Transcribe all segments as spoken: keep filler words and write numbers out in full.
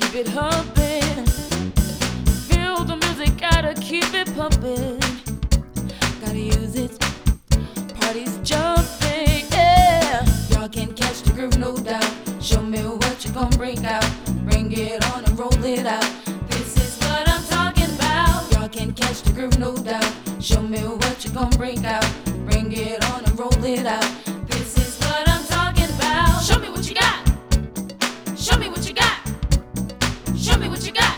keep it humping. Feel the music, gotta keep it pumping. Gotta use it, party's jumping, yeah. Y'all can catch the groove, no doubt. Show me what you gon' bring out. Bring it on and roll it out. This is what I'm talking about. Y'all can catch the groove, no doubt. Show me what you gon' bring out. Bring it on and roll it out. This is what I'm talking about. Show me what you got. Show me what you got. Show me what you got.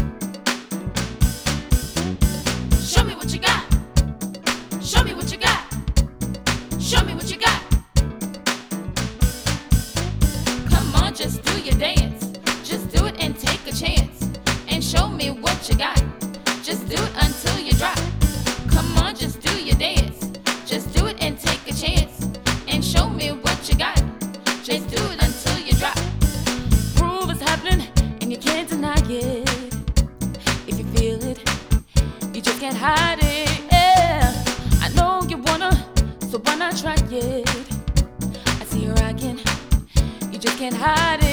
Show me what you got. Show me what you got. Show me what you got. Come on, just do your dance. Just do it and take a chance. And show me what you got. Just do it until you drop. Come on, just do your dance. Just do it and take a chance. And show me what you got. Just do it until you drop. Groove is happening and you can't deny it. If you feel it, you just can't hide it. Yeah, I know you wanna, so why not try it? I see you rocking, you just can't hide it.